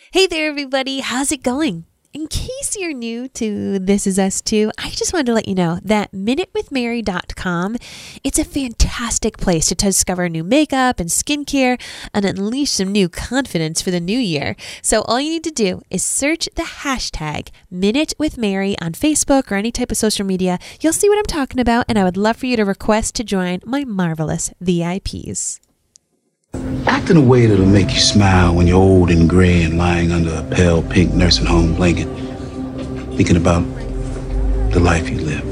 Hey there, everybody. How's it going? In case you're new to This Is Us Too, I just wanted to let you know that MinuteWithMary.com, it's a fantastic place to discover new makeup and skincare and unleash some new confidence for the new year. So all you need to do is search the hashtag MinuteWithMary on Facebook or any type of social media. You'll see what I'm talking about, and I would love for you to request to join my marvelous VIPs. Act in a way that'll make you smile when you're old and gray and lying under a pale pink nursing home blanket, thinking about the life you lived.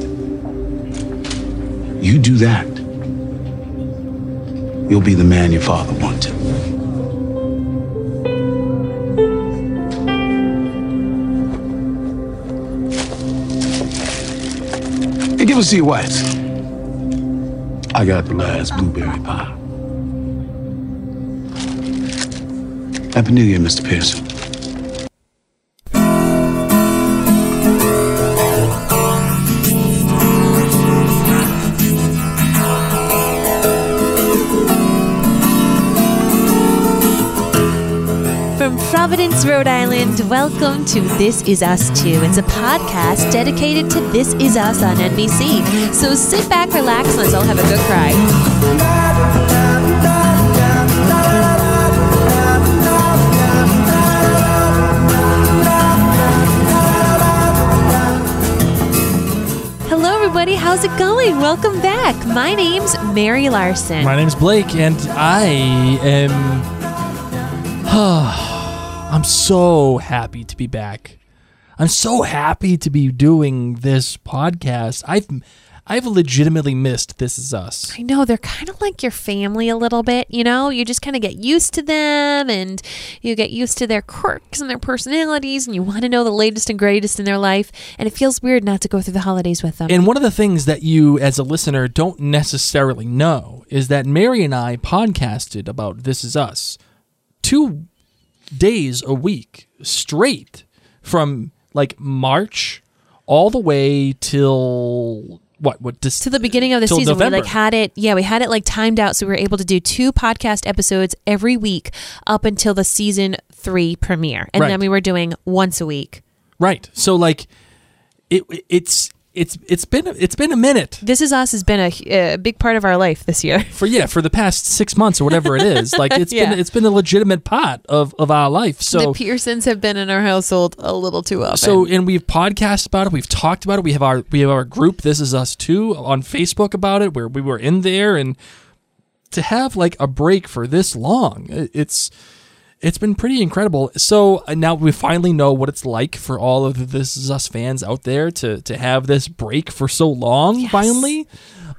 You do that, you'll be the man your father wanted. Hey, give us your whites. I got the last blueberry pie. Happy New Year, Mr. Pearson. From Providence, Rhode Island, welcome to This Is Us Too. It's a podcast dedicated to This Is Us on NBC. So sit back, relax, and let's all have a good cry. Hello, everybody. How's it going? Welcome back. My name's Mary Larson. My name's Blake, and I am... I'm so happy to be back. I'm so happy to be doing this podcast. I've legitimately missed This Is Us. I know, they're kind of like your family a little bit, you know? You just kind of get used to them, and you get used to their quirks and their personalities, and you want to know the latest and greatest in their life, and it feels weird not to go through the holidays with them. And one of the things that you, as a listener, don't necessarily know is that Mary and I podcasted about This Is Us 2 days a week straight from like March all the way till... to the beginning of the season. November. We had it like timed out, so we were able to do 2 podcast episodes every week up until the season 3 premiere, and then we were doing once a week. Right. So like, it's been a minute. This Is Us has been a big part of our life this year. For the past 6 months or whatever it is. Like it's been a legitimate part of our life. So the Pearsons have been in our household a little too often. So, and we've podcasted about it. We've talked about it. We have our group, This Is Us Too, on Facebook about it, where we were in there, and to have like a break for this long, it's been pretty incredible. So now we finally know what it's like for all of the This Is Us fans out there to have this break for so long. Yes. Finally.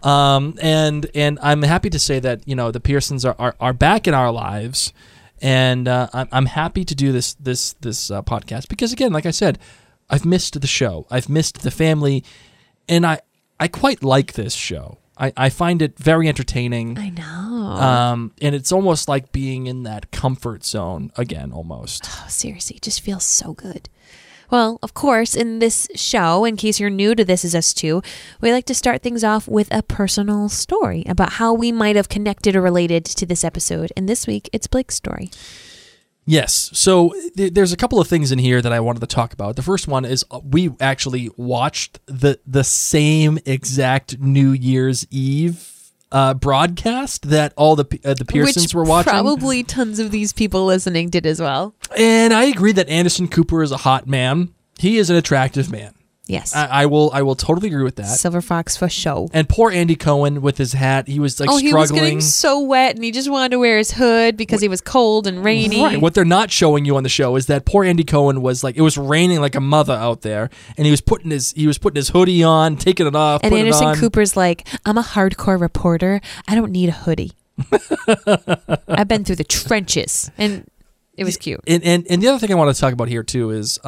And I'm happy to say that, you know, the Pearsons are back in our lives, and I'm happy to do this podcast because, again, like I said, I've missed the show. I've missed the family, and I quite like this show. I find it very entertaining. I know. And it's almost like being in that comfort zone again, almost. Oh, seriously, it just feels so good. Well, of course, in this show, in case you're new to This Is Us Too, we like to start things off with a personal story about how we might have connected or related to this episode. And this week, it's Blake's story. Yes. So there's a couple of things in here that I wanted to talk about. The first one is we actually watched the same exact New Year's Eve broadcast that all the Pearsons were watching. Probably tons of these people listening did as well. And I agree that Anderson Cooper is a hot man. He is an attractive man. Yes. I will totally agree with that. Silver Fox for show. And poor Andy Cohen with his hat. He was like struggling. He was getting so wet, and he just wanted to wear his hood because it was cold and rainy. Right. What they're not showing you on the show is that poor Andy Cohen was like, it was raining like a mother out there, and he was putting his hoodie on, taking it off, and putting Anderson it on. Cooper's like, I'm a hardcore reporter. I don't need a hoodie. I've been through the trenches, and it was cute. And the other thing I want to talk about here too is,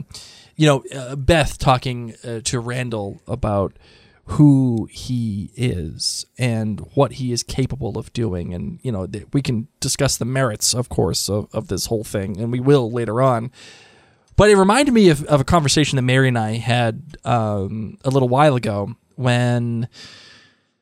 Beth talking to Randall about who he is and what he is capable of doing. And, you know, we can discuss the merits, of course, of this whole thing, and we will later on. But it reminded me of a conversation that Mary and I had a little while ago when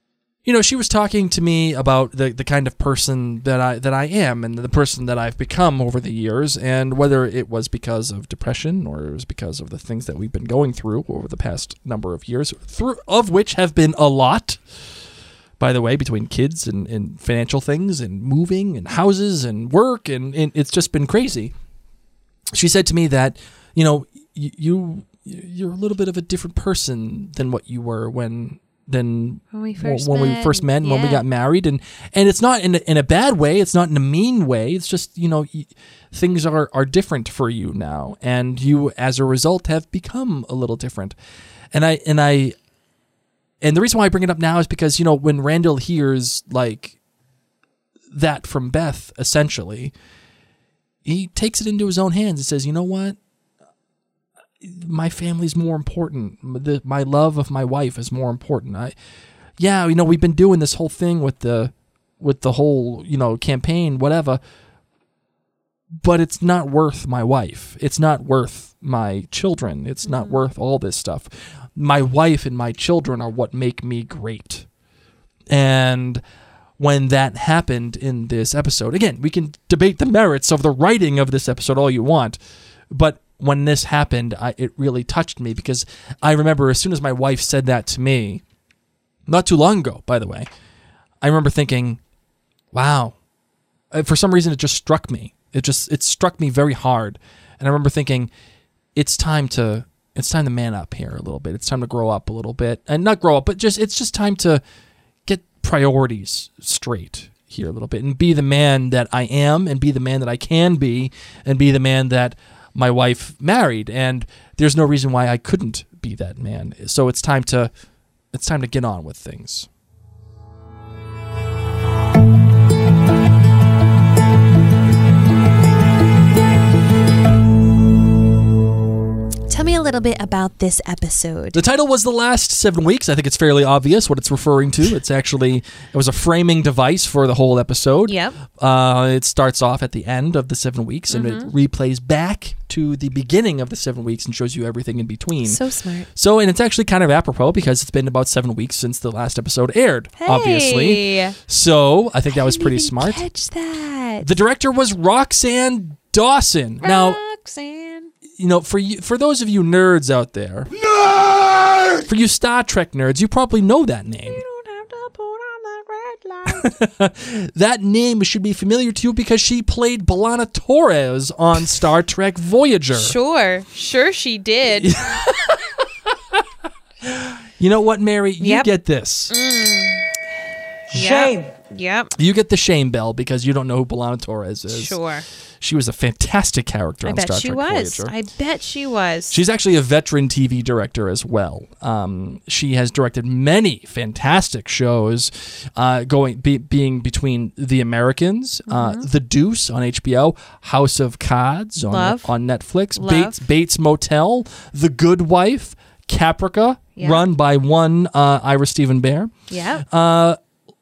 she was talking to me about the kind of person that I am and the person that I've become over the years, and whether it was because of depression or it was because of the things that we've been going through over the past number of years, of which have been a lot, by the way, between kids and financial things and moving and houses and work, and it's just been crazy. She said to me that, you're a little bit of a different person than what you were when we first met and when we got married, and it's not in a bad way, it's not in a mean way, it's just things are different for you now, and you as a result have become a little different. And the reason why I bring it up now is because when Randall hears like that from Beth, essentially he takes it into his own hands and says, you know what, my family's more important. My love of my wife is more important. We've been doing this whole thing with the whole, campaign, whatever, but it's not worth my wife. It's not worth my children. It's not worth all this stuff. My wife and my children are what make me great. And when that happened in this episode, again, we can debate the merits of the writing of this episode all you want, but when this happened, it really touched me, because I remember as soon as my wife said that to me, not too long ago, by the way, I remember thinking, wow, for some reason it just struck me. It struck me very hard. And I remember thinking, it's time to man up here a little bit. It's time to grow up a little bit, and not grow up, but it's just time to get priorities straight here a little bit and be the man that I am, and be the man that I can be, and be the man that my wife married, and there's no reason why I couldn't be that man. So it's time to get on with things. Tell me a little bit about this episode. The title was The Last 7 Weeks. I think it's fairly obvious what it's referring to. It was a framing device for the whole episode. Yep. It starts off at the end of the 7 weeks, and it replays back to the beginning of the 7 weeks and shows you everything in between. So smart. And it's actually kind of apropos, because it's been about 7 weeks since the last episode aired, obviously. So I think that was pretty smart. Catch that. The director was Roxanne Dawson. Roxanne. For those of you nerds out there, for you Star Trek nerds, you probably know that name. You don't have to put on that red light. That name should be familiar to you because she played B'Elanna Torres on Star Trek Voyager. Sure she did. You know what, Mary? You get this. Shame. Yep. You get the shame bell because you don't know who B'Elanna Torres is. Sure. She was a fantastic character on Star Trek Voyager. I bet she was. She's actually a veteran TV director as well. She has directed many fantastic shows, being between The Americans, The Deuce on HBO, House of Cards on Netflix, Bates Motel, The Good Wife, Caprica, run by one Ira Stephen Bear. Yeah.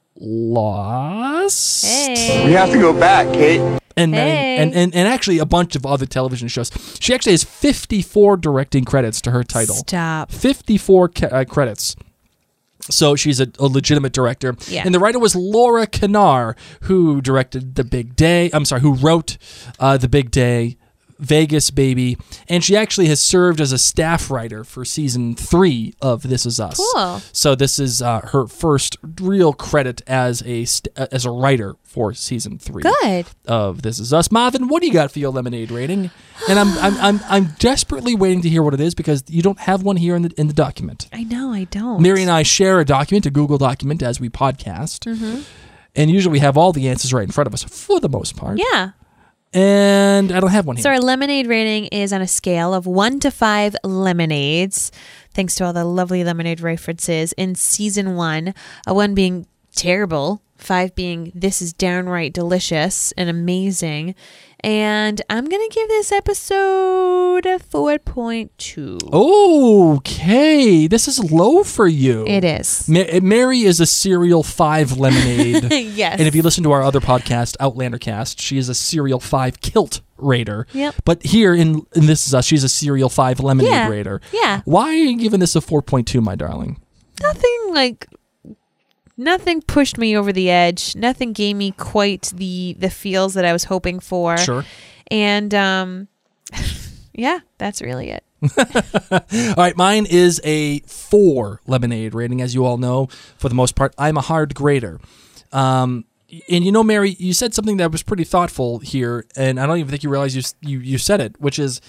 Lost. Hey. We have to go back, Kate. And actually a bunch of other television shows. She actually has 54 directing credits to her title. Stop. 54 credits. So she's a legitimate director. Yeah. And the writer was Laura Kanar, who directed The Big Day. Who wrote The Big Day, Vegas Baby, and she actually has served as a staff writer for season 3 of This Is Us. Cool. So this is her first real credit as a writer for season 3. Good. Of This Is Us. Marvin, what do you got for your Lemonade rating? And I'm desperately waiting to hear what it is because you don't have one here in the document. I know, I don't. Mary and I share a document, a Google document, as we podcast, and usually we have all the answers right in front of us for the most part. Yeah. And I don't have one here. So our lemonade rating is on a scale of 1 to 5 lemonades, thanks to all the lovely lemonade references in season 1. 1 being terrible, 5 being this is downright delicious and amazing. And I'm going to give this episode a 4.2. Okay. This is low for you. It is. Mary is a serial 5 lemonade. Yes. And if you listen to our other podcast, Outlander Cast, she is a serial 5 kilt raider. Yep. But here in This Is Us, she's a serial 5 lemonade raider. Yeah. Why are you giving this a 4.2, my darling? Nothing like nothing pushed me over the edge. Nothing gave me quite the feels that I was hoping for. Sure. And yeah, that's really it. All right, mine is a 4 lemonade rating, as you all know. For the most part, I'm a hard grader. And you know, Mary, you said something that was pretty thoughtful here, and I don't even think you realize you said it, which is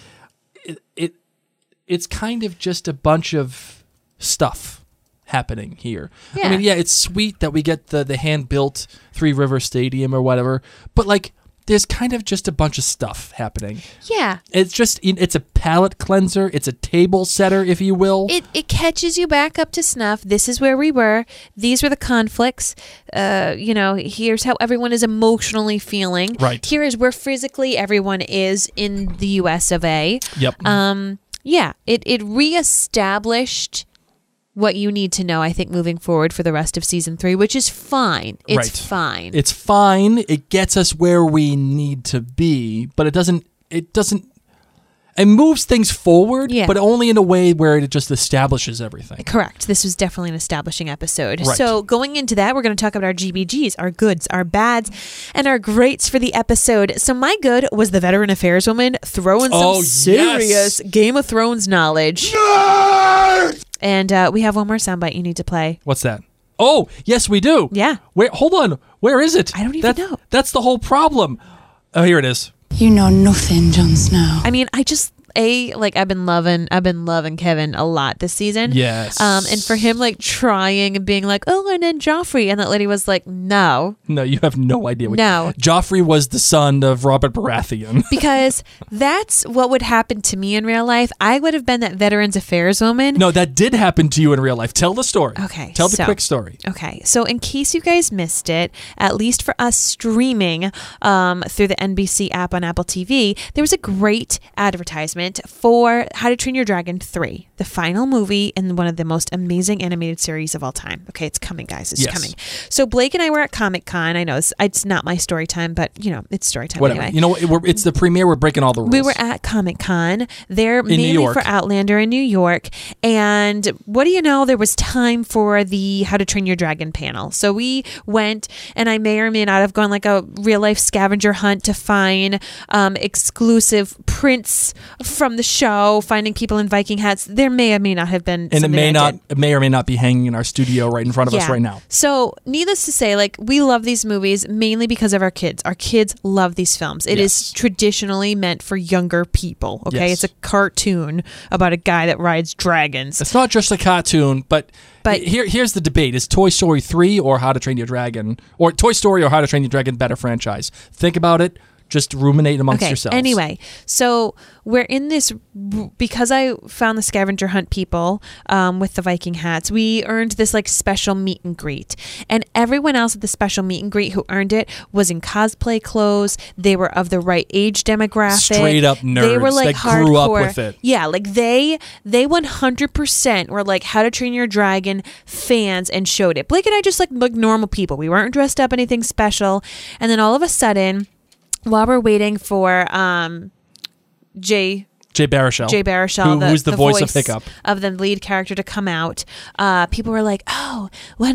it's kind of just a bunch of stuff happening here. Yeah. I mean, yeah, it's sweet that we get the hand-built Three River Stadium or whatever, but like there's kind of just a bunch of stuff happening. Yeah. It's a palate cleanser. It's a table setter, if you will. It catches you back up to snuff. This is where we were. These were the conflicts. Here's how everyone is emotionally feeling. Right. Here is where physically everyone is in the US of A. Yep. Yeah. It reestablished what you need to know, I think, moving forward for the rest of season 3, which is fine. It's fine. It's fine. It gets us where we need to be, but it moves things forward, Yeah. but only in a way where it just establishes everything. Correct. This was definitely an establishing episode. Right. So going into that, we're going to talk about our GBGs, our goods, our bads, and our greats for the episode. So my good was the veteran affairs woman throwing some serious Game of Thrones knowledge. And we have one more soundbite you need to play. What's that? Oh, yes, we do. Yeah. Hold on. Where is it? I don't even know. That's the whole problem. Oh, here it is. You know nothing, Jon Snow. I mean, I've been loving Kevin a lot this season. Yes. And for him trying and being like, oh, and then Joffrey, and that lady was like, no. No, you have no idea. No. Joffrey was the son of Robert Baratheon. Because that's what would happen to me in real life. I would have been that Veterans Affairs woman. No, that did happen to you in real life. Tell the story. Okay. Tell the quick story. Okay. So in case you guys missed it, at least for us streaming through the NBC app on Apple TV, there was a great advertisement for How to Train Your Dragon 3, the final movie in one of the most amazing animated series of all time. Okay, it's coming, guys. It's coming. So Blake and I were at Comic-Con. I know it's not my story time, but it's story time Whatever. anyway. You know, it's the premiere. We're breaking all the rules. We were at Comic-Con. They're New mainly York. for Outlander in New York. And what do you know? There was time for the How to Train Your Dragon panel. So we went, and I may or may not have gone like a real-life scavenger hunt to find exclusive prints from the show, finding people in Viking hats. There may or may not have been, and it may or may not be hanging in our studio right in front of us right now. So needless to say, we love these movies mainly because of our kids. Our kids love these films. It is traditionally meant for younger people. Okay, Yes. It's a cartoon about a guy that rides dragons. It's not just a cartoon, but here's the debate: is Toy Story 3 or How to Train Your Dragon, or Toy Story or How to Train Your Dragon better franchise? Think about it. Just ruminate amongst yourselves. Anyway, so we're in this, because I found the scavenger hunt people with the Viking hats, we earned this special meet and greet. And everyone else at the special meet and greet who earned it was in cosplay clothes. They were of the right age demographic. Straight up nerds They were that hardcore. grew up with it. Yeah, they 100% were How to Train Your Dragon fans and showed it. Blake and I just like normal people. We weren't dressed up anything special. And then all of a sudden, while we're waiting for Jay Baruchel, who's the voice of Hiccup, of the lead character, to come out, people were like, "Oh,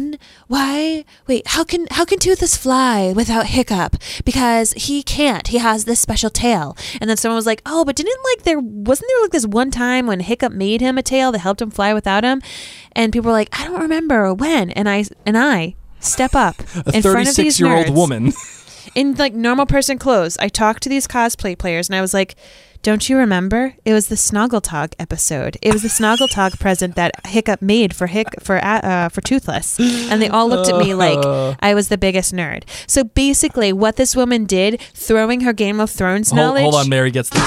how can Toothless fly without Hiccup? Because he can't. He has this special tail." And then someone was like, "Oh, but wasn't there this one time when Hiccup made him a tail that helped him fly without him?" And people were like, "I don't remember when." And I step up in front of these 36-year-old nerds, woman. in normal person clothes. I talked to these cosplay players and I was like, "Don't you remember? It was the Snoggletog episode. It was the Snoggletog present that Hiccup made for Toothless." And they all looked at me like I was the biggest nerd. So basically what this woman did, throwing her Game of Thrones knowledge. Hold on, Mary gets this.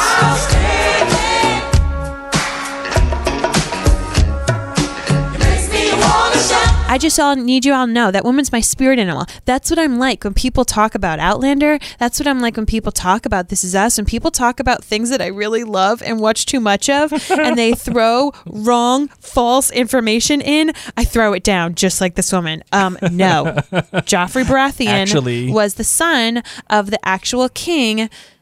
I just need you all to know that woman's my spirit animal. That's what I'm like when people talk about Outlander. That's what I'm like when people talk about This Is Us. When people talk about things that I really love and watch too much of, and they throw wrong, false information in, I throw it down just like this woman. No. Joffrey Baratheon was the son of the actual king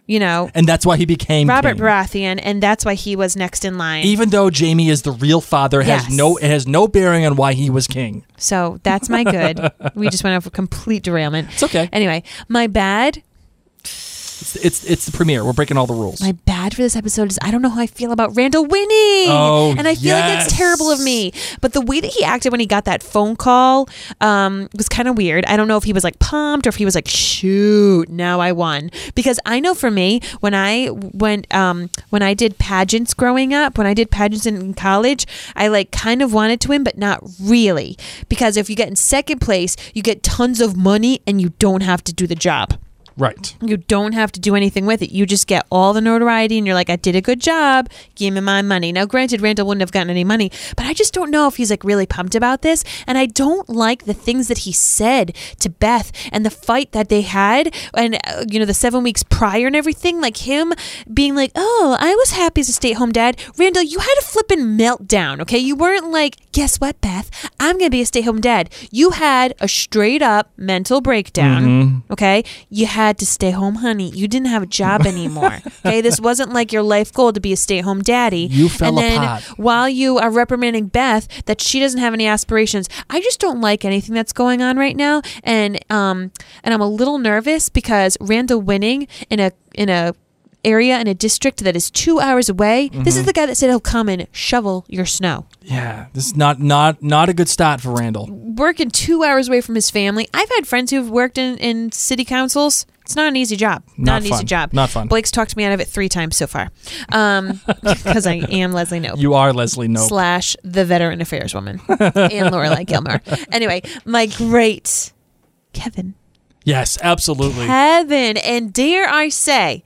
you know, And that's why he became Robert king. Baratheon, and that's why he was next in line. Even though Jaime is the real father, it Yes. has no bearing on why he was king. So that's my good. We just went off a complete derailment. It's okay. Anyway, my bad. It's the premiere. We're breaking all the rules. My bad for this episode is I don't know how I feel about Randall winning. Oh, and I feel like yes. that's terrible of me. But the way that he acted when he got that phone call was kind of weird. I don't know if he was like pumped or if he was like, shoot, now I won. Because I know for me, when I did pageants growing up, when I did pageants in college, I like kind of wanted to win, but not really. Because if you get in second place, you get tons of money and you don't have to do the job. Right. You don't have to do anything with it. You just get all the notoriety and you're like, I did a good job. Give me my money. Now, granted, Randall wouldn't have gotten any money, but I just don't know if he's like really pumped about this. And I don't like the things that he said to Beth and the fight that they had and, the 7 weeks prior and everything. Like him being like, oh, I was happy as a stay-at-home dad. Randall, you had a flipping meltdown, okay? You weren't like, guess what, Beth? I'm going to be a stay-at-home dad. You had a straight-up mental breakdown, okay? You had to stay home, honey. You didn't have a job anymore. Okay, this wasn't like your life goal to be a stay-at-home daddy. You fell and then apart. while you are reprimanding Beth that she doesn't have any aspirations, I just don't like anything that's going on right now, and I'm a little nervous because Randall winning in a area in a district that is 2 hours away. This is the guy that said he'll come and shovel your snow. Yeah, this is not a good start for Randall. Working 2 hours away from his family. I've had friends who've worked in city councils. It's not an easy job. Not an easy job. Not fun. Blake's talked me out of it 3 times so far. Because I am Leslie Knope. You are Leslie Knope. / the veteran affairs woman. And Lorelai Gilmore. Anyway, my great Kevin. Yes, absolutely. Kevin. And dare I say,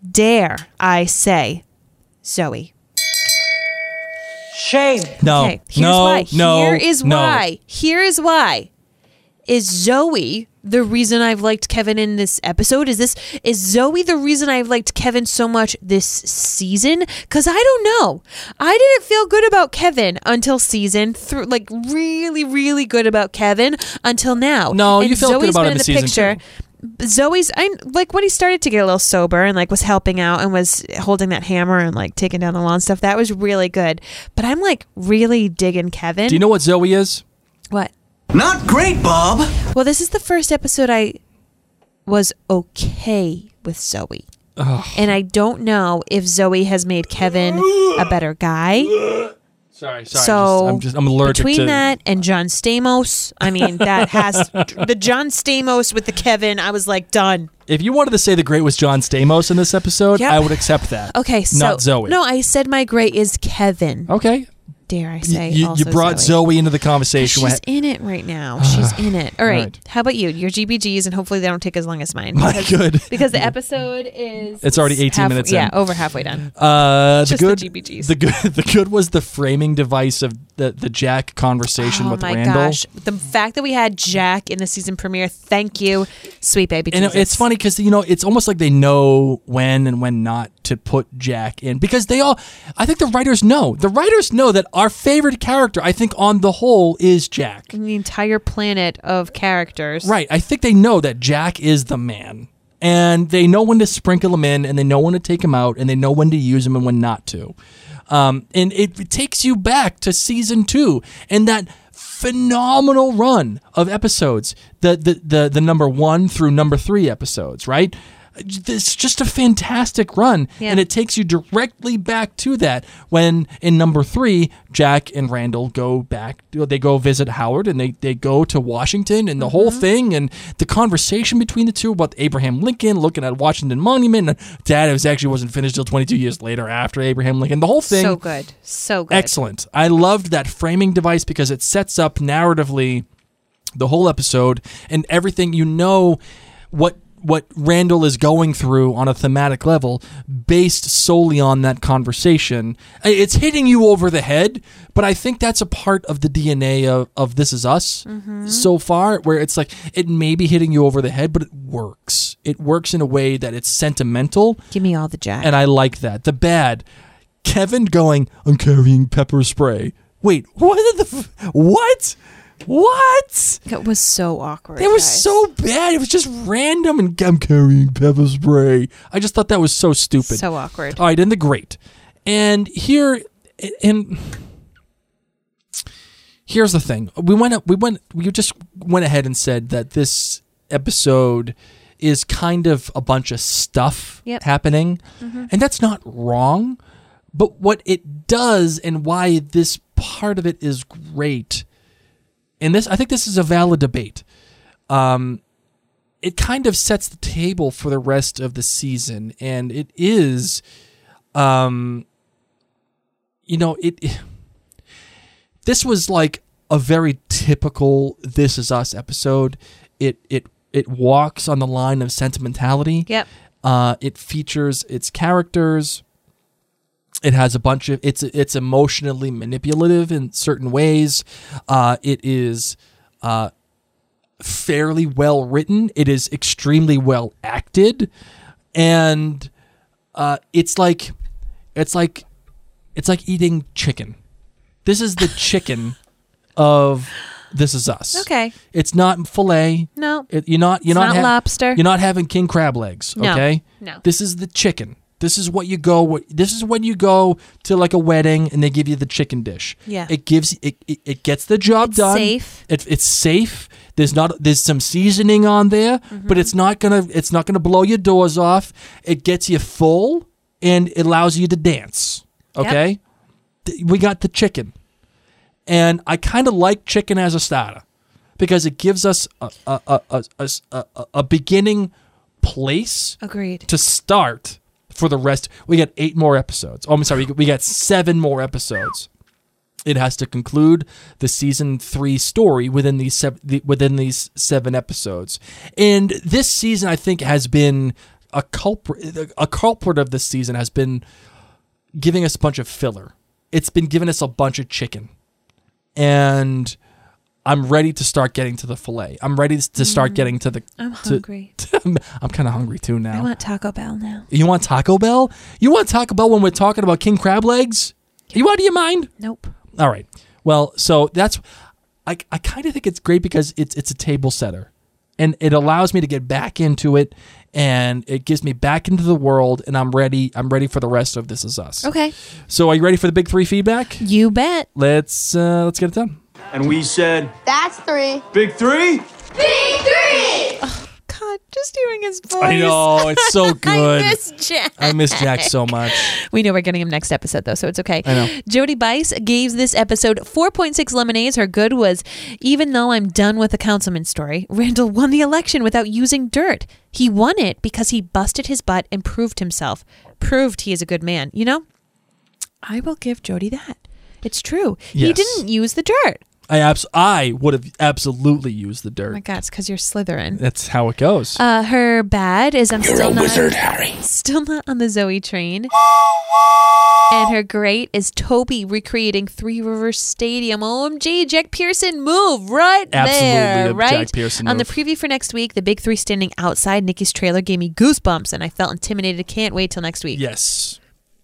Zoe. Shame. No. Okay, here's no. why. No. Here is no. why. Here is why. Is Zoe the reason I've liked Kevin in this episode? Is Zoe the reason I've liked Kevin so much this season? Because I don't know. I didn't feel good about Kevin until season 3, like really, really good about Kevin until now. No, and you felt good Zoe's about been him in the season picture. Zoe's, I like when he started to get a little sober and like was helping out and was holding that hammer and like taking down the lawn stuff. That was really good. But I'm like really digging Kevin. Do you know what Zoe is? What? Not great, Bob. Well, this is the first episode I was okay with Zoe. Ugh. And I don't know if Zoe has made Kevin a better guy. Sorry. So I'm allergic between to that and John Stamos, I mean, that has the John Stamos with the Kevin, I was like, done. If you wanted to say the great was John Stamos in this episode, Yep. I would accept that. Okay, so not Zoe. No, I said my great is Kevin. Okay. Dare I say? You also brought Zoe into the conversation. She's in it right now. She's in it. All right. Right. How about you? Your GBGs, and hopefully they don't take as long as mine. My good. Because the episode is It's already 18 minutes in. Yeah, over halfway done. The Just good, the GBGs. The good was the framing device of the Jack conversation with Oh my Randall. gosh. The fact that we had Jack in the season premiere, thank you, sweet baby And Jesus. it's funny because it's almost like they know when and when not to put Jack in, because I think the writers know. The writers know that our favorite character, I think on the whole, is Jack. The entire planet of characters. Right. I think they know that Jack is the man. And they know when to sprinkle him in, and they know when to take him out, and they know when to use him and when not to. And it takes you back to season 2 and that phenomenal run of episodes, the number 1 through number 3 episodes, right? It's just a fantastic run, Yeah. and it takes you directly back to that when in number 3, Jack and Randall go back. They go visit Howard, and they go to Washington, and the whole thing, and the conversation between the two about Abraham Lincoln, looking at Washington Monument, and Dad wasn't finished till 22 years later after Abraham Lincoln. The whole thing, So good. So good. excellent. I loved that framing device because it sets up narratively the whole episode and everything. What Randall is going through on a thematic level based solely on that conversation. It's hitting you over the head, but I think that's a part of the DNA of This Is Us so far, where it's like it may be hitting you over the head, but it works. It works in a way that it's sentimental, Give me all the Jack. and I like that. The bad, Kevin going, I'm carrying pepper spray. Wait, what? What? What? It was so awkward. It was guys. so bad. It was just random, and I'm carrying pepper spray. I just thought that was so stupid. So awkward. All right, and the great. And here's the thing. We just went ahead and said that this episode is kind of a bunch of stuff happening, and that's not wrong. But what it does, and why this part of it is great, and I think this is a valid debate. It kind of sets the table for the rest of the season, and it is, this was like a very typical This Is Us episode. It walks on the line of sentimentality. Yep. It features its characters. It has a bunch of it's emotionally manipulative in certain ways. It is fairly well written. It is extremely well acted, and it's like eating chicken. This is the chicken of This Is Us. Okay. It's not filet. No. You're not lobster. You're not having king crab legs. No. Okay. No. This is the chicken. This is what you go. This is when you go to like a wedding and they give you the chicken dish. Yeah. It gives it gets the job done. Safe. It's safe. There's some seasoning on there, but it's not gonna blow your doors off. It gets you full and it allows you to dance. Okay. Yep. We got the chicken, and I kind of like chicken as a starter because it gives us a beginning place. Agreed. To start. For the rest, we got 8 more episodes. Oh, I'm sorry, we got 7 more episodes. It has to conclude the season 3 story within these 7 episodes. And this season, I think, has been a culprit of this season has been giving us a bunch of filler. It's been giving us a bunch of chicken, and I'm ready to start getting to the filet. I'm ready to start getting to the... I'm hungry. I'm kind of hungry too now. I want Taco Bell now. You want Taco Bell? You want Taco Bell when we're talking about king crab legs? You out of your mind? Nope. All right. Well, so that's... I kind of think it's great because it's a table setter. And it allows me to get back into it, and it gives me back into the world, and I'm ready for the rest of This Is Us. Okay. So are you ready for the big 3 feedback? You bet. Let's get it done. And we said, That's 3. Big 3? Big 3! Oh, God, just hearing his voice. I know, it's so good. I miss Jack. I miss Jack so much. We know we're getting him next episode, though, so it's okay. I know. Jody Bice gave this episode 4.6 lemonades. Her good was, even though I'm done with the councilman story, Randall won the election without using dirt. He won it because he busted his butt and proved himself. Proved he is a good man. You know, I will give Jody that. It's true. Yes. He didn't use the dirt. I would have absolutely used the dirt. Oh my God, it's because you're Slytherin. That's how it goes. Her bad is You're a wizard, Harry. Still not on the Zoe train. And her great is Toby recreating Three Rivers Stadium. OMG, Jack Pearson move right Absolutely there, a right? Jack Pearson On the move. preview for next week, the big 3 standing outside Nikki's trailer gave me goosebumps, and I felt intimidated. Can't wait till next week. Yes.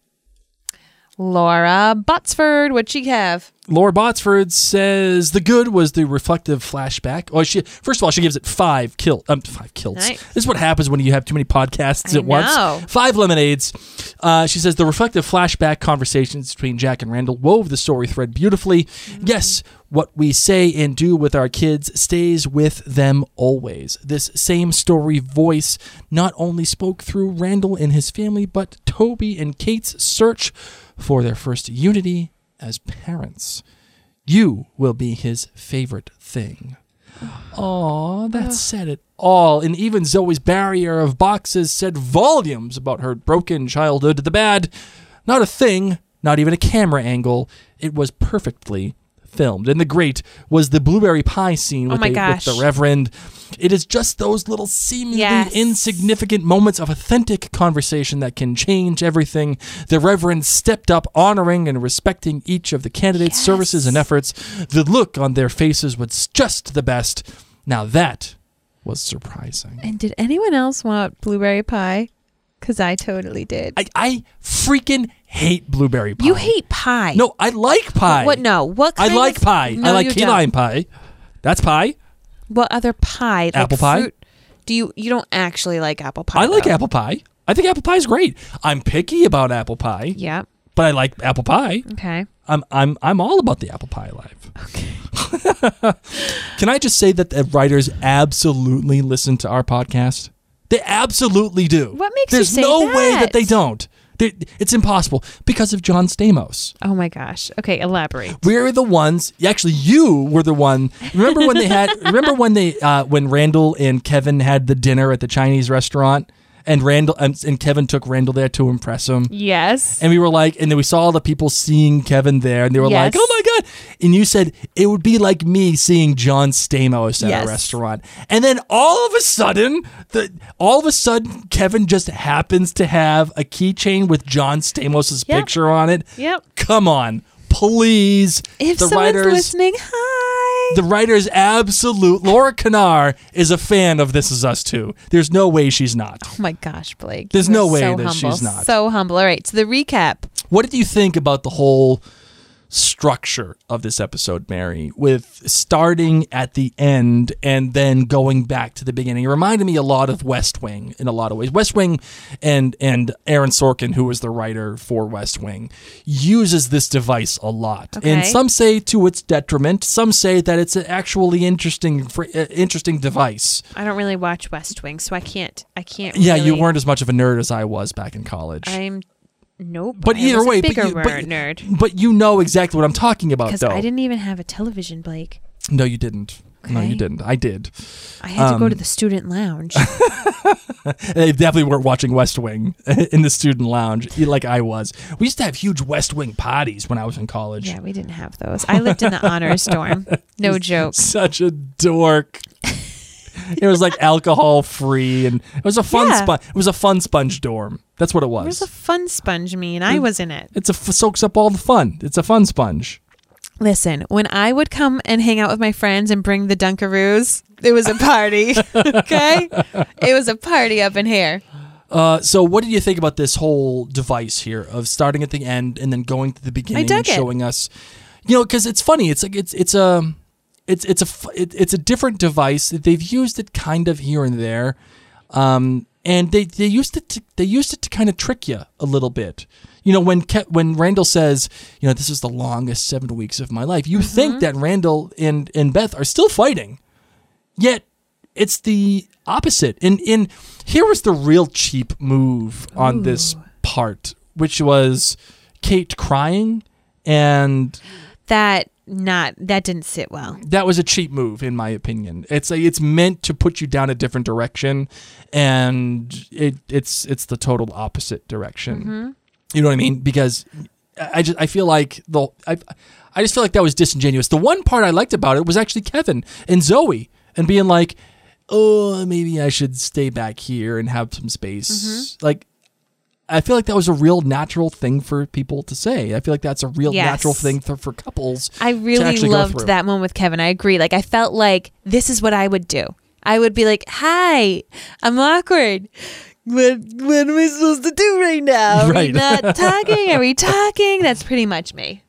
Laura Botsford, what'd she have? Laura Botsford says the good was the reflective flashback. Oh, first of all, she gives it 5 kills. 5 kills. Nice. This is what happens when you have too many podcasts I at once. know. 5 lemonades. She says the reflective flashback conversations between Jack and Randall wove the story thread beautifully. Yes, what we say and do with our kids stays with them always. This same story voice not only spoke through Randall and his family, but Toby and Kate's search for their first unity as parents. You will be his favorite thing. Aw, that said it all. And even Zoe's barrier of boxes said volumes about her broken childhood. The bad, not a thing, not even a camera angle. It was perfectly filmed. And the great was the blueberry pie scene with, with the Reverend. It is just those little seemingly insignificant moments of authentic conversation that can change everything. The Reverend stepped up, honoring and respecting each of the candidates' services and efforts. The look on their faces was just the best. Now that was surprising. And did anyone else want blueberry pie? Because I totally did. I freaking hate blueberry pie. You hate pie. No, I like pie. What? No. What kind I like of, pie. No, I like you key lime pie. That's pie. What other pie? Like Apple pie? fruit? You don't actually like apple pie? I like though. apple pie. I think apple pie is great. I'm picky about apple pie, Yeah. but I like apple pie. Okay. I'm all about the apple pie life. Okay. Can I just say that the writers absolutely listen to our podcast? They absolutely do. What makes There's you say no way that? that they don't. It's impossible because of John Stamos. Oh my gosh. Okay, elaborate. We're the ones. Actually, you were the one. Remember when they had? Remember when when Randall and Kevin had the dinner at the Chinese restaurant, and Randall and Kevin took Randall there to impress him. Yes. And we were like, and then we saw all the people seeing Kevin there, and they were like, Yes. "Oh my god!" And you said it would be like me seeing John Stamos at Yes. a restaurant, and then all of a sudden, Kevin just happens to have a keychain with John Stamos' Yep. picture on it. Yep. Come on, please. If the someone's writers, listening, hi. the writers, Laura Kanar is a fan of This Is Us Too. There's no way she's not. Oh my gosh, Blake. There's You no are way so that humble, she's not. So humble. All right, so the recap. What did you think about the whole structure of this episode, Mary, with starting at the end and then going back to the beginning? It reminded me a lot of West Wing in a lot of ways. West Wing and Aaron Sorkin, who was the writer for West Wing, uses this device a lot. Okay. And some say to its detriment. Some say that it's an actually interesting device. I don't really watch West Wing, so I can't. Yeah, you really- weren't as much of a nerd as I was back in college. Nope. But I either was way, a bigger but nerd. But you know exactly what I'm talking about, Because though. I didn't even have a television, Blake. No, you didn't. No, Okay. you didn't. I did. I had to go to the student lounge. They definitely weren't watching West Wing in the student lounge like I was. We used to have huge West Wing parties when I was in college. Yeah, we didn't have those. I lived in the honors dorm. No joke. Such a dork. It was like alcohol free, and it was a fun Yeah. It was a fun sponge dorm. That's what it was. Where's a fun sponge mean? I was in it. Soaks up all the fun. It's a fun sponge. Listen, when I would come and hang out with my friends and bring the Dunkaroos, it was a party. Okay? It was a party up in here. So what did you think about this whole device here of starting at the end and then going to the beginning dug and it. showing us, because it's funny. It's like it's a different device. They've used it kind of here and there, and they used it to kind of trick you a little bit. When Randall says, this is the longest 7 weeks of my life, you think that Randall and Beth are still fighting, yet it's the opposite. And here was the real cheap move on this part, which was Kate crying, and That didn't sit well. that was a cheap move, in my opinion. It's meant to put you down a different direction, and it's the total opposite direction. You know what I mean? Because I feel like I just feel like that was disingenuous. The one part I liked about it was actually Kevin and Zoe and being like, oh, maybe I should stay back here and have some space. Like, I feel like that was a real natural thing for people to say. I feel like that's a real Yes. natural thing for couples. I to really actually go loved through. that moment with Kevin. I agree. Like, I felt like this is what I would do. I would be like, hi, I'm awkward. What am I supposed to do right now? Are Right. we not talking? Are we talking? That's pretty much me.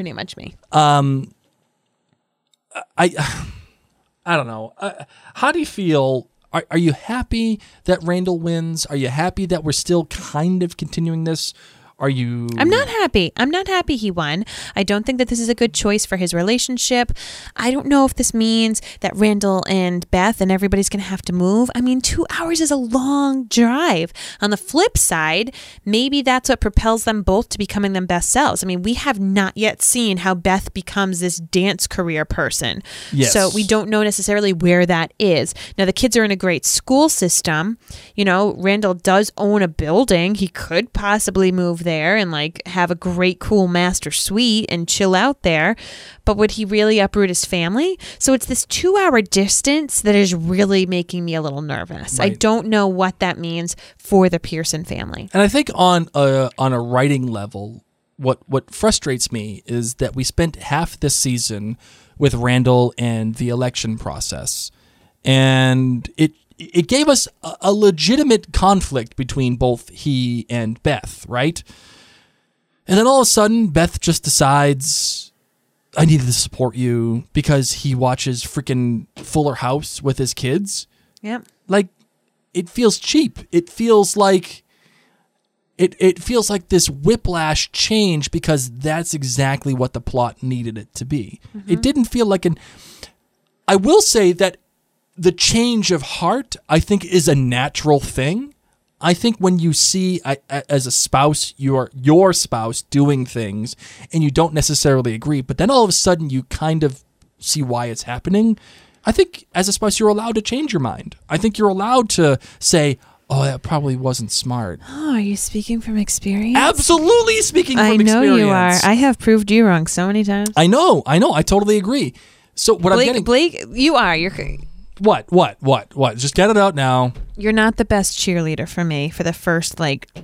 I don't know. How do you feel? Are you happy that Randall wins? Are you happy that we're still kind of continuing this? Are you? I'm not happy. I'm not happy he won. I don't think that this is a good choice for his relationship. I don't know if this means that Randall and Beth and everybody's going to have to move. I mean, 2 hours is a long drive. On the flip side, maybe that's what propels them both to becoming their best selves. I mean, we have not yet seen how Beth becomes this dance career person. Yes. So we don't know necessarily where that is. Now, the kids are in a great school system. Randall does own a building. He could possibly move there and have a great cool master suite and chill out there, but would he really uproot his family? So it's this 2 hour distance that is really making me a little nervous. I Right. don't know what that means for the Pearson family. And I think on a writing level, what frustrates me is that we spent half this season with Randall and the election process, and it gave us a legitimate conflict between both he and Beth, right? And then all of a sudden, Beth just decides, I needed to support you because he watches freaking Fuller House with his kids. Yep. Like, it feels cheap. It feels like it feels like this whiplash change because that's exactly what the plot needed it to be. It didn't feel like I will say that the change of heart, I think, is a natural thing. I think when you see, as a spouse, your spouse doing things and you don't necessarily agree, but then all of a sudden you kind of see why it's happening, I think as a spouse you're allowed to change your mind. I think you're allowed to say, oh, that probably wasn't smart. Oh, are you speaking from experience? Absolutely speaking from experience. I know you are. I have proved you wrong so many times. I know. I totally agree. So what Blake, I'm getting... Blake, you are. You're What? Just get it out now. You're not the best cheerleader for me for the first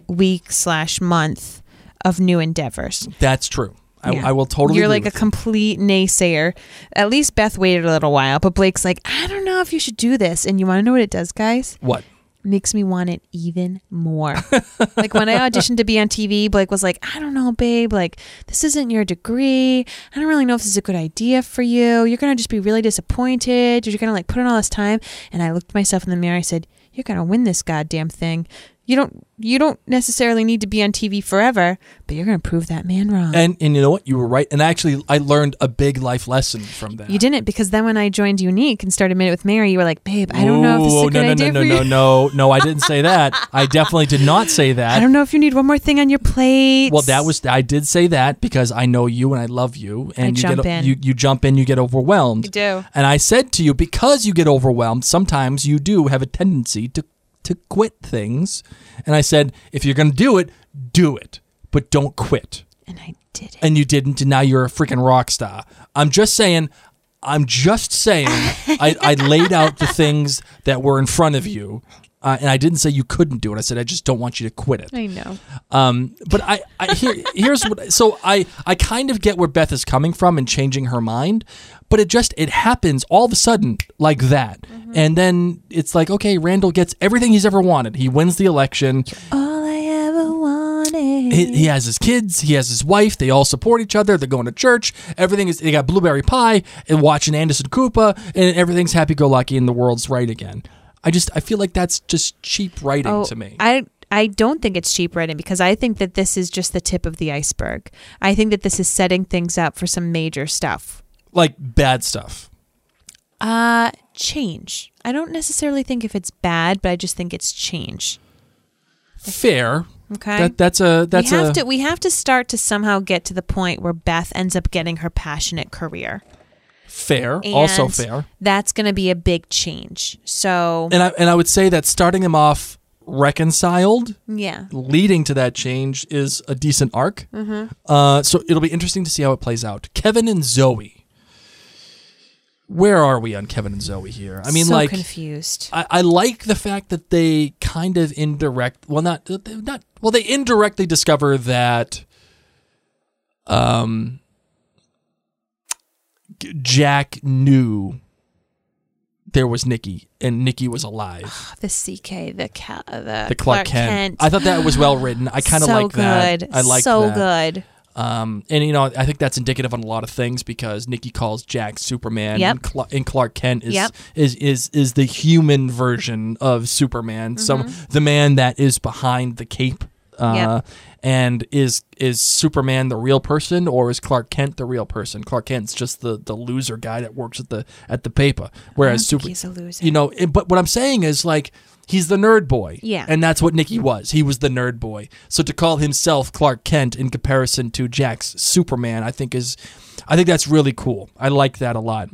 week/month of new endeavors. That's true. Yeah. I will totally You're agree like a with you. complete naysayer. At least Beth waited a little while, but Blake's like, I don't know if you should do this. And you want to know what it does, guys? What? Makes me want it even more. Like when I auditioned to be on TV, Blake was like, I don't know, babe, like this isn't your degree. I don't really know if this is a good idea for you. You're going to just be really disappointed. You're going to like put in all this time. And I looked myself in the mirror. I said, you're going to win this goddamn thing. You don't necessarily need to be on TV forever, but you're going to prove that man wrong. And you know what? You were right. And actually, I learned a big life lesson from that. You didn't, because then when I joined Unique and started Minute with Mary, you were like, babe, I don't know if this is a good idea for you. No, I didn't say that. I definitely did not say that. I don't know if you need one more thing on your plate. Well, I did say that because I know you and I love you. And you jump in, you get overwhelmed. You do. And I said to you, because you get overwhelmed, sometimes you do have a tendency to quit things. And I said, if you're going to do it, but don't quit. And I did it. And you didn't, and now you're a freaking rock star. I'm just saying, I laid out the things that were in front of you, and I didn't say you couldn't do it. I said, I just don't want you to quit it. I know. But here's what, so I kind of get where Beth is coming from and changing her mind, but it happens all of a sudden like that. Mm-hmm. And then it's like, okay, Randall gets everything he's ever wanted. He wins the election. All I ever wanted. He has his kids. He has his wife. They all support each other. They're going to church. They got blueberry pie and watching Anderson Cooper, and everything's happy-go-lucky and the world's right again. I feel like that's just cheap writing to me. I don't think it's cheap writing, because I think that this is just the tip of the iceberg. I think that this is setting things up for some major stuff. Like bad stuff. Change. I don't necessarily think if it's bad, but I just think it's change. Fair. Okay. We have to start to somehow get to the point where Beth ends up getting her passionate career. Fair. And also fair. That's going to be a big change. So. And I would say that starting him off reconciled, yeah, leading to that change is a decent arc. Mm-hmm. So it'll be interesting to see how it plays out. Kevin and Zoe. Where are we on Kevin and Zoe here? I mean, so confused. I like the fact that they kind of they indirectly discover that Jack knew there was Nikki, and Nikki was alive. The CK, the Clark Kent. I thought that was well written. I kind of like that. I like so that. good. And I think that's indicative on a lot of things, because Nikki calls Jack Superman, yep. and Clark Kent is the human version of Superman, the man that is behind the cape. And is Superman the real person, or is Clark Kent the real person? Clark Kent's just the loser guy that works at the paper, whereas he's a loser. But what I'm saying is, like, he's the nerd boy. Yeah. And that's what Nikki was. He was the nerd boy. So to call himself Clark Kent in comparison to Jack's Superman, I think that's really cool. I like that a lot.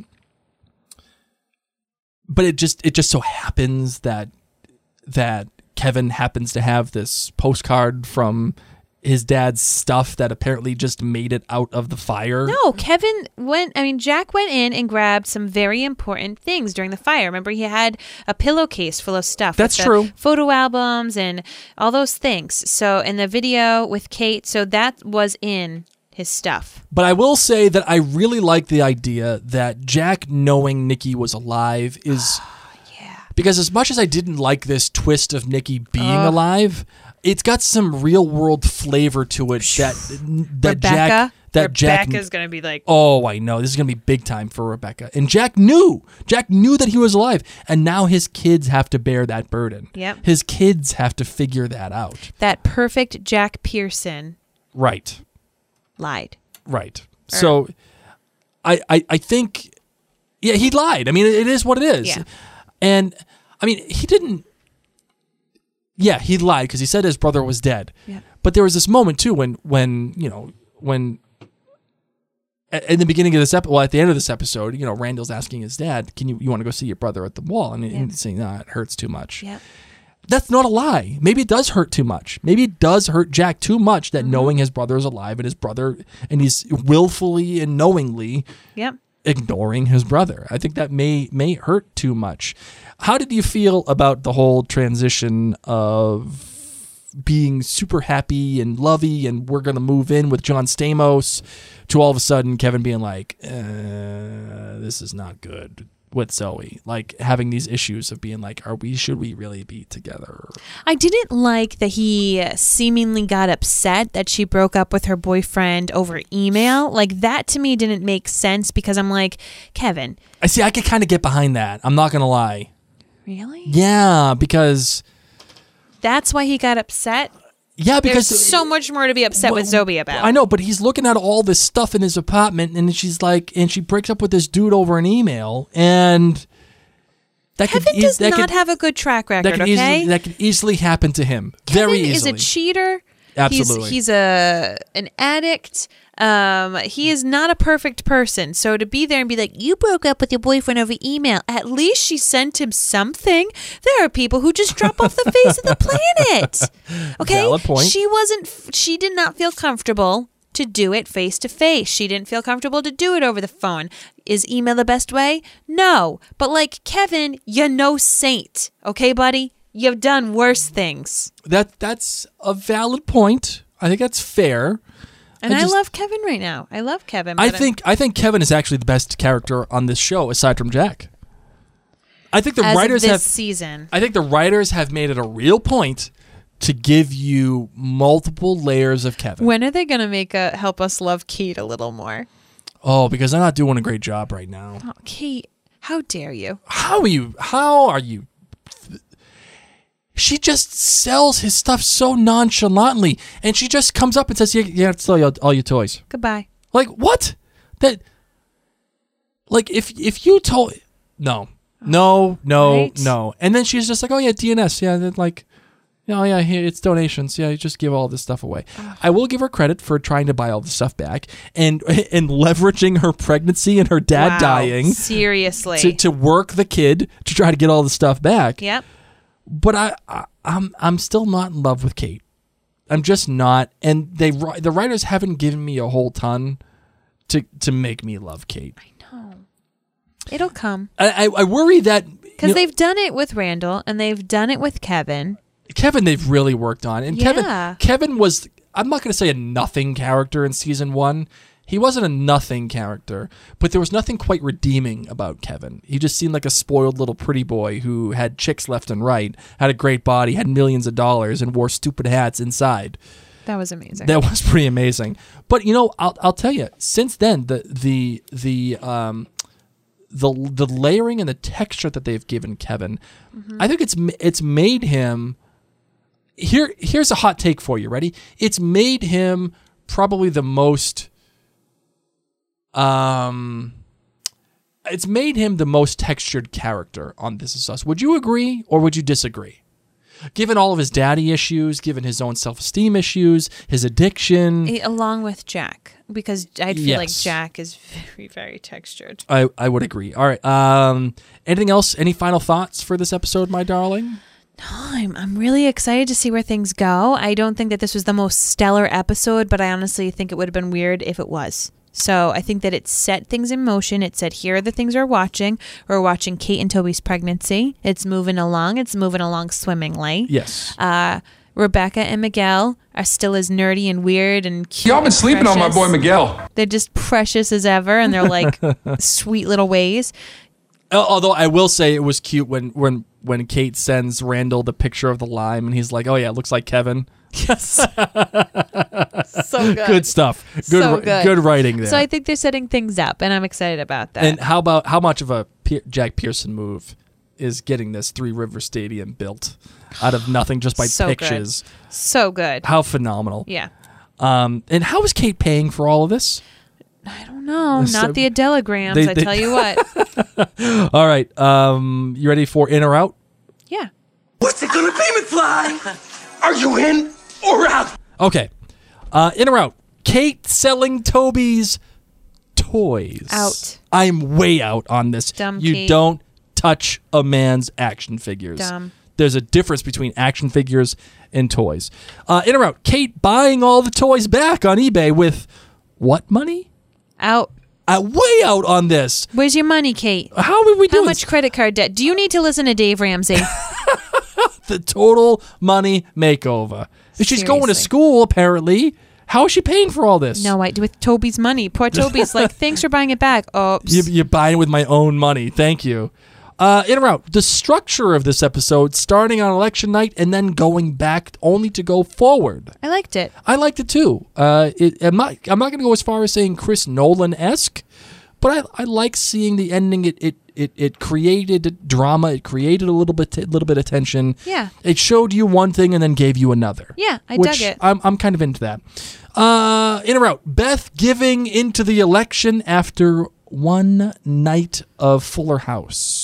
But it just so happens that Kevin happens to have this postcard from his dad's stuff that apparently just made it out of the fire. No, Jack went in and grabbed some very important things during the fire. Remember, he had a pillowcase full of stuff. That's with true. Photo albums and all those things. So in the video with Kate, so that was in his stuff. But I will say that I really like the idea that Jack knowing Nikki was alive is... Because as much as I didn't like this twist of Nikki being alive, it's got some real world flavor to it that Jack is going to be like, oh, I know. This is going to be big time for Rebecca. And Jack knew that he was alive. And now his kids have to bear that burden. Yep. His kids have to figure that out. that perfect Jack Pearson Right. lied. Right. So I think, yeah, he lied. I mean, it is what it is. Yeah. And, I mean, he didn't, yeah, he lied because he said his brother was dead. Yeah. But there was this moment, too, when in the beginning of this episode, well, at the end of this episode, Randall's asking his dad, you want to go see your brother at the wall? And he's saying, no, it hurts too much. Yeah. That's not a lie. Maybe it does hurt too much. Maybe it does hurt Jack too much that knowing his brother is alive and he's willfully and knowingly Yep. ignoring his brother. I think that may hurt too much. How did you feel about the whole transition of being super happy and lovey and we're going to move in with John Stamos to all of a sudden Kevin being like, this is not good with Zoe, like having these issues of being like, should we really be together? I didn't like that he seemingly got upset that she broke up with her boyfriend over email. Like that to me didn't make sense because I'm like, Kevin. I could kind of get behind that. I'm not going to lie. Really? Yeah, because... That's why he got upset? Yeah, because there's so much more to be upset with Zoe about. I know, but he's looking at all this stuff in his apartment, and she's like, and she breaks up with this dude over an email, and that Kevin does not have a good track record. That could easily happen to him. Very easily. Kevin is a cheater. Absolutely, he's an addict. He is not a perfect person. So to be there and be like, you broke up with your boyfriend over email, at least she sent him something. There are people who just drop off the face of the planet. Okay? Valid point. She did not feel comfortable to do it face to face. She didn't feel comfortable to do it over the phone. Is email the best way? No. But like, Kevin, you're no saint. Okay, buddy? You've done worse things. That's a valid point. I think that's fair. And I love Kevin right now. I love Kevin. I think Kevin is actually the best character on this show, aside from Jack. I think the writers have season. I think the writers have made it a real point to give you multiple layers of Kevin. When are they going to make help us love Kate a little more? Oh, because they're not doing a great job right now. Oh, Kate, how dare you? How are you? She just sells his stuff so nonchalantly, and she just comes up and says, "Yeah, it's all your toys." Goodbye. Like what? That? Like if you told no, right? No, and then she's just like, "Oh yeah, DNS, yeah." Then like, oh yeah, here it's donations. Yeah, you just give all this stuff away. I will give her credit for trying to buy all the stuff back and leveraging her pregnancy and her dad dying seriously to work the kid to try to get all the stuff back. Yep. But I'm still not in love with Kate. I'm just not, and the writers haven't given me a whole ton to make me love Kate. I know. It'll come. I worry that because they've done it with Randall and they've done it with Kevin. Kevin, they've really worked on, and Kevin was, I'm not going to say a nothing character in season 1. He wasn't a nothing character, but there was nothing quite redeeming about Kevin. He just seemed like a spoiled little pretty boy who had chicks left and right, had a great body, had millions of dollars, and wore stupid hats inside. That was amazing. That was pretty amazing. But I'll tell you, since then the layering and the texture that they've given Kevin, I think it's made him. Here's a hot take for you. Ready? It's made him probably the most. It's made him the most textured character on This Is Us. Would you agree or would you disagree? Given all of his daddy issues, given his own self-esteem issues, his addiction. Along with Jack, because I feel like Jack is very, very textured. I would agree. All right. Anything else? Any final thoughts for this episode, my darling? No, I'm really excited to see where things go. I don't think that this was the most stellar episode, but I honestly think it would have been weird if it was. So I think that it set things in motion. It said, here are the things we're watching. We're watching Kate and Toby's pregnancy. It's moving along. It's moving along swimmingly. Yes. Rebecca and Miguel are still as nerdy and weird and cute. Y'all been sleeping on my boy Miguel. They're just precious as ever, and they're like sweet little ways. Although I will say it was cute when when Kate sends Randall the picture of the lime, and he's like, "Oh yeah, it looks like Kevin." So good. Good stuff. Good writing there. So I think they're setting things up, and I'm excited about that. And how much of a Jack Pearson move is getting this Three River Stadium built out of nothing just by pictures? Good. So good. How phenomenal. Yeah. And how is Kate paying for all of this? I don't know. Not the Adelagrams, I tell you what. All right. You ready for in or out? Yeah. What's it gonna be, McFly? Are you in or out? Okay. In or out? Kate selling Toby's toys. Out. I'm way out on this. Dumb You Kate. don't touch a man's action figures. Dumb. There's a difference between action figures and toys. In or out? Kate buying all the toys back on eBay with what money? Out. Way out on this. Where's your money, Kate? How are we doing? How much credit card debt? Do you need to listen to Dave Ramsey? The total money makeover. She's going to Seriously. school, apparently. How is she paying for all this? No, with Toby's money. Poor Toby's like, thanks for buying it back. Oops. You're buying with my own money. Thank you. In or out? The structure of this episode, starting on election night and then going back only to go forward. I liked it. I liked it too. I'm not going to go as far as saying Chris Nolan-esque, but I like seeing the ending. It created drama. It created a little bit of tension. Yeah. It showed you one thing and then gave you another. Yeah, I which dug it. I'm kind of into that. In or out? Beth giving into the election after one night of Fuller House.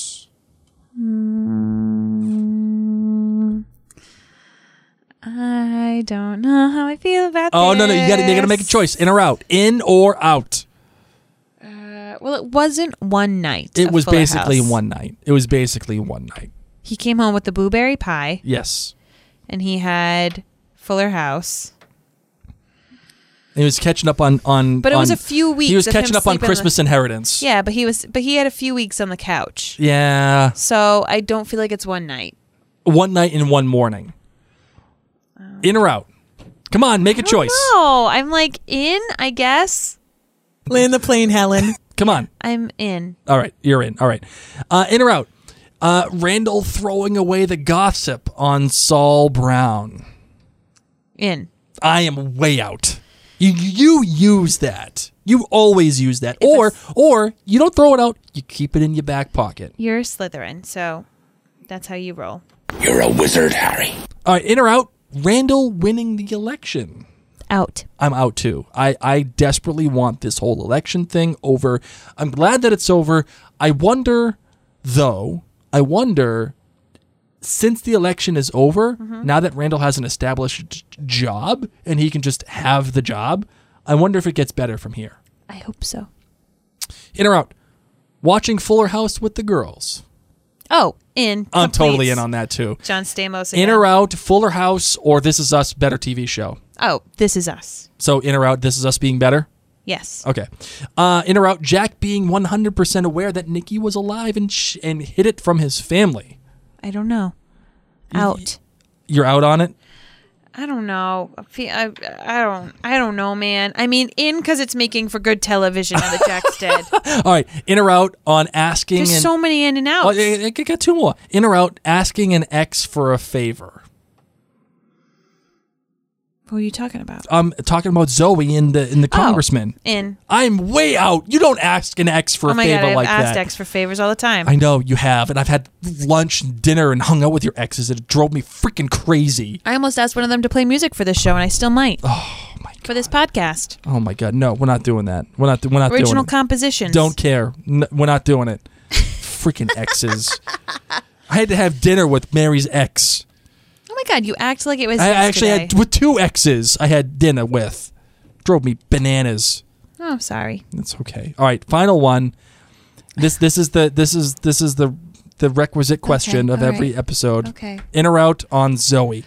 I don't know how I feel about this. Oh no, you got to make a choice. In or out? In or out? Well, it wasn't one night. It of was Fuller basically House. one night. It was basically one night. He came home with the blueberry pie, Yes. and he had Fuller House. He was catching up on But it was a few weeks. He was of him catching up on sleeping Christmas Inheritance. Yeah, but he had a few weeks on the couch. Yeah. So I don't feel like it's one night. One night and one morning. In or out? Come on, make a choice. No, I'm like in, I guess. Land the plane, Helen. Come on. I'm in. All right, you're in. All right. In or out? Randall throwing away the gossip on Saul Brown. In. I am way out. You use that. You always use that. Or you don't throw it out. You keep it in your back pocket. You're Slytherin, so that's how you roll. You're a wizard, Harry. All right, in or out? Randall winning the election. Out. I'm out too. I desperately want this whole election thing over. I'm glad that it's over. I wonder, since the election is over, now that Randall has an established job and he can just have the job, I wonder if it gets better from here. I hope so. In or out? Watching Fuller House with the girls. Oh, in. I'm totally Completes. in on that too. John Stamos In again. or out? Fuller House or This Is Us, better TV show. Oh, This Is Us. So in or out? This Is Us being better. Yes. Okay. In or out? Jack being 100% aware that Nikki was alive and hid it from his family. I don't know. Out. You're out on it? I don't know. I don't know, man. I mean, in because it's making for good television now that Jack's dead. All right. In or out on asking. There's so many in and out. Oh, I got two more. In or out asking an ex for a favor. What are you talking about? I'm talking about Zoe in the Congressman. In. I'm way out. You don't ask an ex for Oh a my favor God, I've like asked that. ex for favors all the time. I know you have, and I've had lunch and dinner and hung out with your exes. It drove me freaking crazy. I almost asked one of them to play music for this show, and I still might. Oh my God. For this podcast. Oh my God. No, we're not doing that. We're not doing Original it. compositions. Don't care. We're not doing it. Freaking exes. I had to have dinner with Mary's ex. Oh my God, you act like it was I yesterday. actually had with two exes I had dinner with. Drove me bananas. Oh, I'm sorry. That's okay. All right, final one. This is the requisite question of all every right. episode. Okay. In or out on Zoe.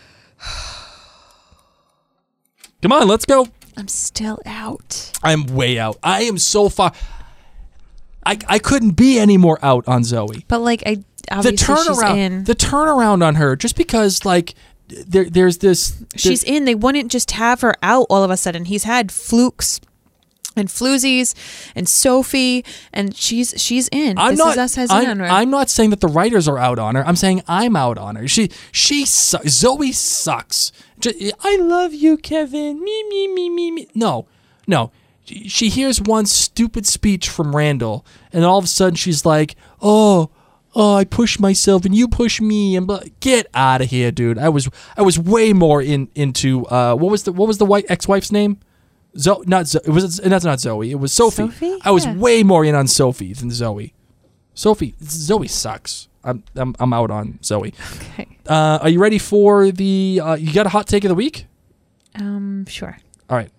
Come on, let's go. I'm still out. I'm way out. I am so far. I couldn't be any more out on Zoe. But like, The obviously she's in. turnaround on her, just because like there's this. She's in. They wouldn't just have her out all of a sudden. He's had flukes and Floozies and Sophie, and she's in. This Is Us has in on her. I'm not saying that the writers are out on her. I'm saying I'm out on her. Zoe sucks. I love you, Kevin. Me. No. She hears one stupid speech from Randall, and all of a sudden she's like, oh, I push myself and you push me, and get out of here, dude. I was way more into what was the white ex-wife's name? That's not Zoe. It was Sophie. Sophie? I was Yeah. way more in on Sophie than Zoe. Zoe sucks. I'm out on Zoe. Okay. Are you ready for the? You got a hot take of the week? Sure. All right.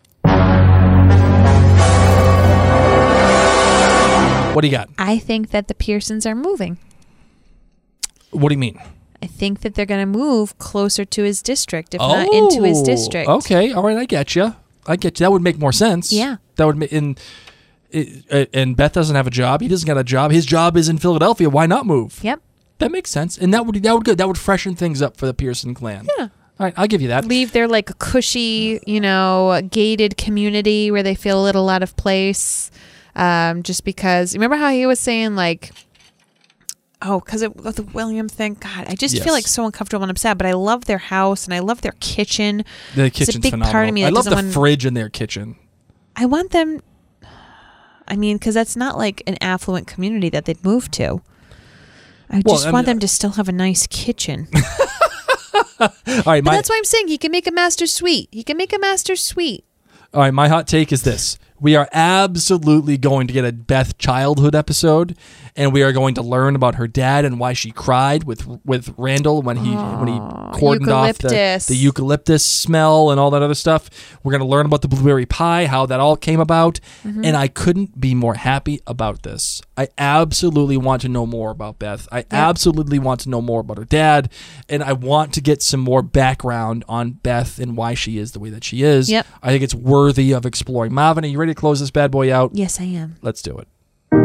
What do you got? I think that the Pearsons are moving. What do you mean? I think that they're going to move closer to his district, if not into his district. Okay. All right. I get you. That would make more sense. Yeah. That would make and Beth doesn't have a job. He doesn't got a job. His job is in Philadelphia. Why not move? Yep. That makes sense. And that would good. That would freshen things up for the Pearson clan. Yeah. All right. I'll give you that. Leave their like cushy, gated community where they feel a little out of place. Just because, remember how he was saying like, because of the William thing. God, I just feel like so uncomfortable and upset. But I love their house and I love their kitchen. The kitchen's a big phenomenal. part of me I that love the doesn't want- fridge in their kitchen. I want them. I mean, because that's not like an affluent community that they'd move to. I want them to still have a nice kitchen. All right. But that's why I'm saying he can make a master suite. All right, my hot take is this. We are absolutely going to get a Beth childhood episode, and we are going to learn about her dad and why she cried with Randall when he cordoned off the eucalyptus smell and all that other stuff. We're going to learn about the blueberry pie, how that all came about, and I couldn't be more happy about this. I absolutely want to know more about Beth. I absolutely want to know more about her dad, and I want to get some more background on Beth and why she is the way that she is. Yep. I think it's worthy of exploring. Marvin, are you ready to close this bad boy out? Yes, I am. Let's do it.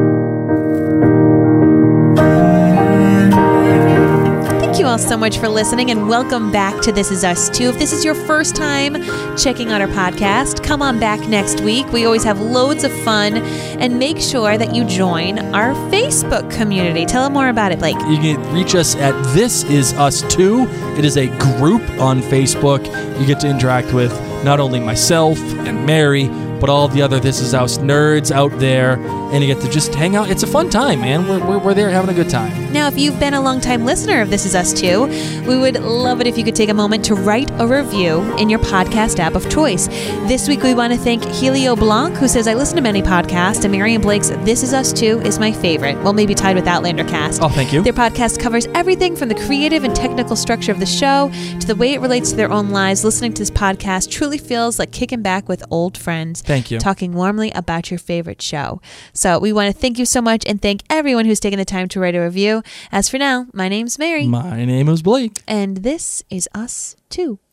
Thank you all so much for listening, and welcome back to This Is Us Too. If this is your first time checking out our podcast, come on back next week. We always have loads of fun, and make sure that you join our Facebook community. Tell them more about it, Blake. You can reach us at This Is Us Too. It is a group on Facebook. You get to interact with not only myself and Mary, but all the other This Is Us nerds out there, and you get to just hang out. It's a fun time, man. We're there having a good time. Now, if you've been a longtime listener of This Is Us Too, we would love it if you could take a moment to write a review in your podcast app of choice. This week, we want to thank Helio Blanc, who says, I listen to many podcasts, and Mary and Blake's This Is Us Too is my favorite. Well, maybe tied with Outlander Cast. Oh, thank you. Their podcast covers everything from the creative and technical structure of the show to the way it relates to their own lives. Listening to this podcast truly feels like kicking back with old friends. Thank you. Talking warmly about your favorite show. So we want to thank you so much and thank everyone who's taken the time to write a review. As for now, my name's Mary. My name is Blake. And this is Us Too.